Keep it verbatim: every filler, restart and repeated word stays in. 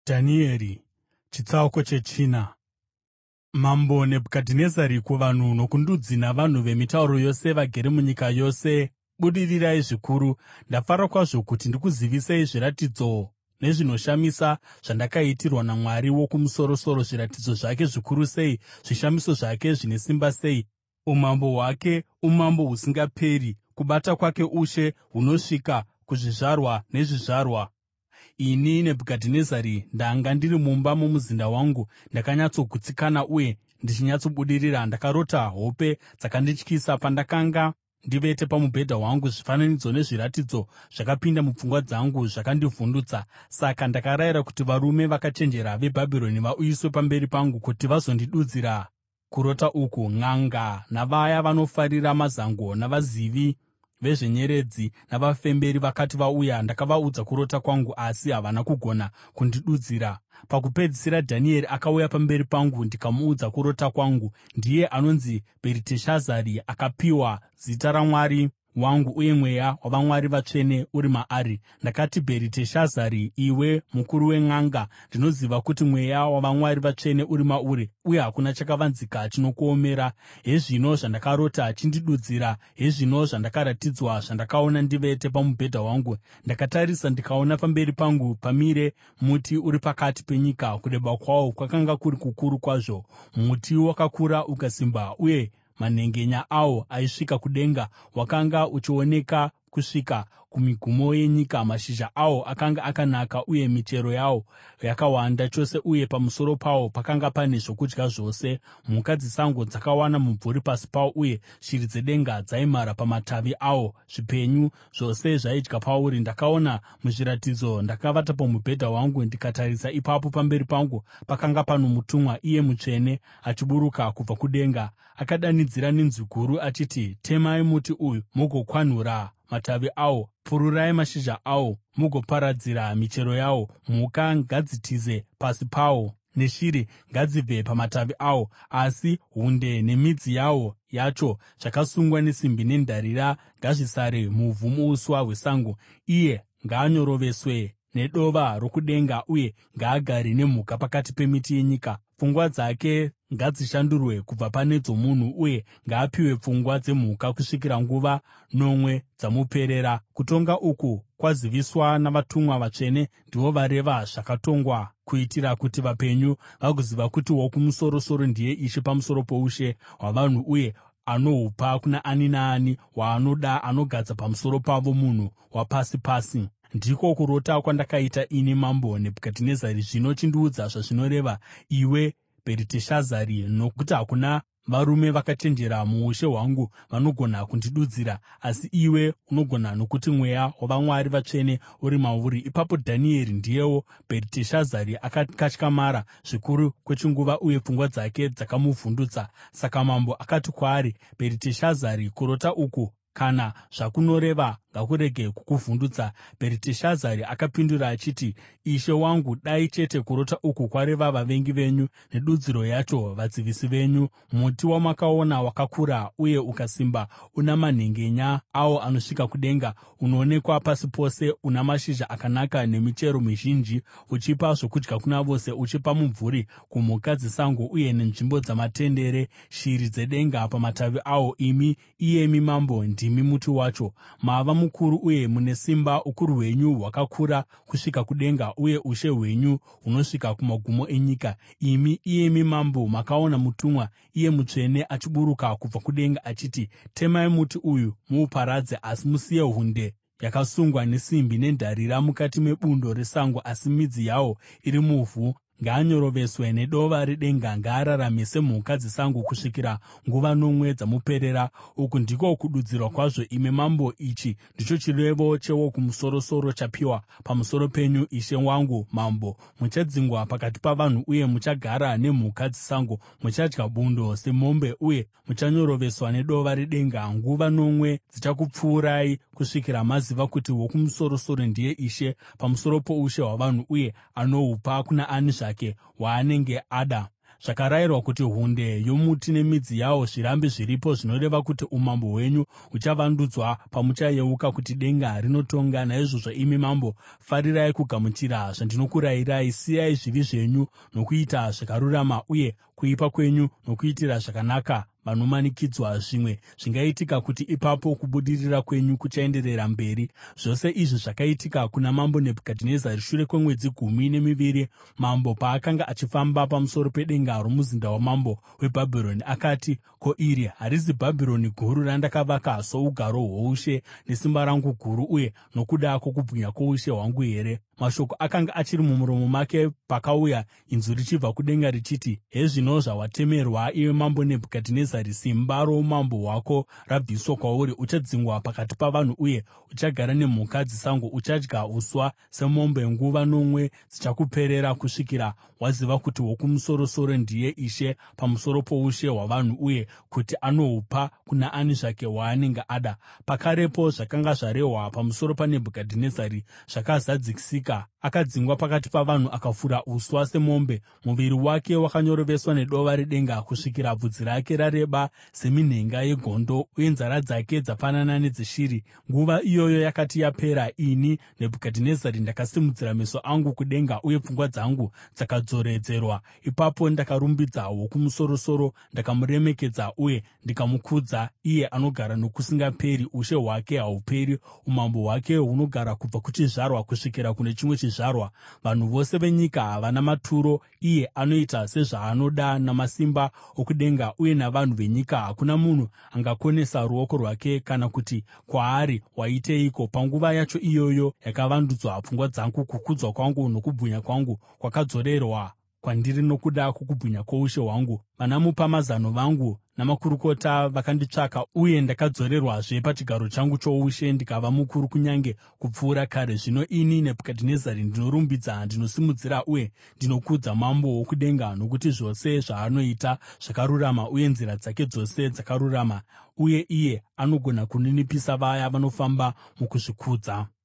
Dhanieri chitsauko chechina. Mambo Nebhukadhinezari, kuvanhu nokundudzi navanhu vemitauro yose vagere munyika yose: Budirirai zvikuru! Ndafara kwazvo kuti ndikuzivisei zviratidzo nezvinoshamisa zvandakaitirwa naMwari Wokumusoro-soro, zviratidzo zvake zvikuru sei, zvishamiso zvake zvine simba sei. Umambo hwake umambo husingaperi, kubata kwake ushe hunosvika kuzvizvarwa nezvizvarwa. Ini Nebhukadhinezari, ndanga ndiri mumba mumuzinda wangu, ndakanyatsogutsikana uye ndichinyatsobudirira. Ndakarota hope dzakandityisa pandakanga ndivete pamubhedha wangu. Zvifananidzo nezviratidzo zvakapinda mupfungwa dzangu zvakandivhundutsa. Saka ndakarayira kuti varume vakachenjera veBhabhironi vauyiswe pamberi pangu kuti vazondidudzira kurota uku. N'anga navaya vanofarira mazango, navazivi vezvenyeredzi navafemberi vakati vauya, ndakavaudza kurota kwangu, asi havana kugona kundidudzira. Pakupedzisira Dhanieri akauya pamberi pangu, ndikamuudza kurota kwangu. Ndiye anonzi Bheriteshazari, akapiwa zita ramwari wangu, uye mweya wavamwari vatsvene uri maari. Ndakati, Bheriteshazari, iwe mukuru wen'anga, ndinoziva kuti mweya wavamwari vatsvene uri mauri, uye hakuna chakavanzika chinokuomera. Hezvino zvandakarota chindidudzira, hezvino zvandakaratidzwa, zvandakaona ndivete pamubhedha wangu. Ndakatarisa ndikaona pamberi pangu pamire muti uri pakati penyika. Kureba kwawo kwakanga kuri kukuru kwazvo. Muti wakakura ukasimba, uye manhengenya awo aisvika kudenga. Wakanga uchioneka kusvika kumigumo yenyika. Mashizha awo akanga akanaka, uye michero yawo yakawanda chose, uye pamusoro pawo pakanga pane zvokudya zvose. Mhuka dzesango dzakawana mumvuri pasi pawo, uye shiri dzedenga dzaimhara pamatavi awo. Zvipenyu zvose zvaidya pauri. Ndakaona muzviratidzo ndakavata pamubhedha wangu, ndikatarisa, ipapo pamberi pangu pakanga pano mutumwa, iye mutsvene, achiburuka kubva kudenga. Akadanidzira nenzwi guru achiti, “Temai muti uyu mugokwanhura matavi awo, pururai mashizha awo mugoparadzira michero yawo. Mhuka ngadzitize pasi pawo, neshiri ngadzibve pamatavi awo, asi hunde nemidzi yawo yacho, zvakasungwa nesimbi nendarira, ngazvisare muvhu muuswa hwesango. Iye ngaanyoroveswe nedova rokudenga, uye ngaagare nemhuka pakati pemiti yenyika. Pfungwa dzake ngadzishandurwe kubva pane dzomunhu, uye ngaapiwe pfungwa dzemhuka kusvikira nguva nomwe dzamuperera. Kutonga uku kwaziviswa navatumwa vatsvene, ndivo vareva zvakatongwa, kuitira kuti vapenyu vagoziva kuti Wokumusoro-soro ndiye Ishe pamusoro poushe hwavanhu, uye anohupa kuna ani naani waanoda, anogadza pamusoro pavo munhu wapasi pasi. Ndiko kurota kwandakaita ini Mambo Nebhukadhinezari. Zvino chindiudza zvazvinoreva, iwe Bheriteshazari, nokuti hakuna varume vakachenjera muushe hwangu vanogona kundidudzira, asi iwe unogona, nokuti mweya wavamwari vatsvene uri mauri. Ipapo Dhanieri, ndiyewo Bheriteshazari, akakatyamara zvikuru kwechinguva, uye pfungwa dzake dzakamuvhundutsa. Saka mambo akati kwaari, Bheriteshazari, kurota uku kana zvakunoreva ngakurege kukuvhundutsa. Bheriteshazari akapindura achiti, “Ishe wangu, dai chete kurota uku kwareva vavengi venyu, nedudziro yacho vadzivisi venyu. Muti wamakaona wakakura uye ukasimba, una manhengenya awo anosvika kudenga, unoonekwa pasi pose, una mashizha akanaka nemichero mizhinji, uchipa zvokudya kuna vose, uchipa mumvuri kumhuka dzesango, uye nenzvimbo dzamatendere shiri dzedenga pamatavi awo. Imi, iyemi mambo, ndimi muti wacho. Mava mukuru uye mune simba, ukuru hwenyu hwakakura kusvika kudenga, uye ushe hwenyu hunosvika kumagumo enyika. Imi, iyemi mambo, makaona mutumwa, iye mutsvene, achiburuka kubva kudenga achiti, ‘Temai muti uyu muuparadze, asi musiye hunde yakasungwa nesimbi nendarira mukati mebundo resango, asi midzi yawo iri muvhu. Ngaanyoroveswe nedova redenga, ngaararame semhuka dzesango kusvikira nguva nomwe dzamuperera. Uku ndiko kududzirwa kwazvo, imi mambo. Ichi ndicho chirevo cheWokumusoro-soro chapiwa pamusoro penyu, ishe wangu mambo. Muchadzingwa pakati pavanhu, uye muchagara nemhuka dzesango. Muchadya bundo semombe, uye muchanyoroveswa nedova redenga. Nguva nomwe dzichakupfuurai kusvikira maziva kuti Wokumusoro-soro ndiye Ishe pamusoro poushe hwavanhu, uye anohupa kuna ani zvake waanenge ada. Zvakarayirwa kuti hunde yomuti nemidzi yawo zvirambe zviripo, zvinoreva kuti umambo hwenyu huchavandudzwa pamuchayeuka kuti denga rinotonga. Naizvozvo, imi mambo, farirai kugamuchira zvandinokurayirai. Siyai zvivi zvenyu nokuita zvakarurama, uye kuipa kwenyu nokuitira zvakanaka vanomanikidzwa. Zvimwe zvingaitika kuti ipapo kubudirira kwenyu kuchaenderera mberi. Zvose izvi zvakaitika kuna Mambo Nebhukadhinezari shure kwemwedzi gumi nemiviri. Mambo paakanga achifamba pamusoro pedenga romuzinda wamambo weBhabhironi, akati, “Ko, iri harizi Bhabhironi guru randakavaka sougaro hwoushe nesimba rangu guru uye nokuda kwokubwinya kwoushe hwangu here?” Mashoko akanga achiri mumuromo make pakauya inzwi richibva kudenga richiti, “Hezvino zvawatemerwa, iwe Mambo Nebhukadhinezari. Simba roumambo hwako rabviswa kwauri. Uchadzingwa pakati pavanhu uye uchagara nemhuka dzesango. Uchadya uswa semombe. Nguva nomwe dzichakuperera kusvikira waziva kuti Wokumusoro-soro ndiye ishe pamusoro poushe hwavanhu uye kuti anohupa kuna ani zvake waanenge ada.” Pakarepo zvakanga zvarehwa pamusoro paNebhukadhinezari zvakazadzisika. Akadzingwa pakati pavanhu akafura uswa semombe. Muviri wake wakanyoroveswa nedova redenga kusvikira bvudzi rake rareba seminhenga yegondo, uye nzara dzake dzafanana nedzeshiri. Nguva iyoyo yakati yapera, ini Nebhukadhinezari ndakasimudzira meso angu kudenga uye pfungwa dzangu dzakadzoredzerwa. Ipapo ndakarumbidza Wokumusoro-soro, ndakamuremekedza uye ndikamukudza, iye anogara nokusingaperi. Ushe hwake hahuperi, umambo hwake hunogara kubva kuchizvarwa kusvikira kune chimwe chizvarwa. Vanhu vose venyika havana maturo. Iye anoita sezvaanoda namasimba okudenga uye navanhu venyika. Hakuna munhu angakonesa ruoko rwake kana kuti kwaari, “Waiteiko?” Panguva yacho iyoyo yakavandudzwa pfungwa dzangu, kukudzwa kwangu nokubwinya kwangu kwakadzorerwa kwandiri nokuda kwokubwinya kwoushe hwangu. Vanamupamazano vangu namakurukota vakanditsvaka, uye ndakadzorerwazve pachigaro changu choushe ndikava mukuru kunyange kupfuura kare. Zvino ini Nebhukadhinezari ndinorumbidza, ndinosimudzira uye ndinokudza Mambo wokudenga, nokuti zvose zvaanoita zvakarurama uye nzira dzake dzose dzakarurama, uye iye anogona kuninipisa vaya vanofamba mukuzvikudza.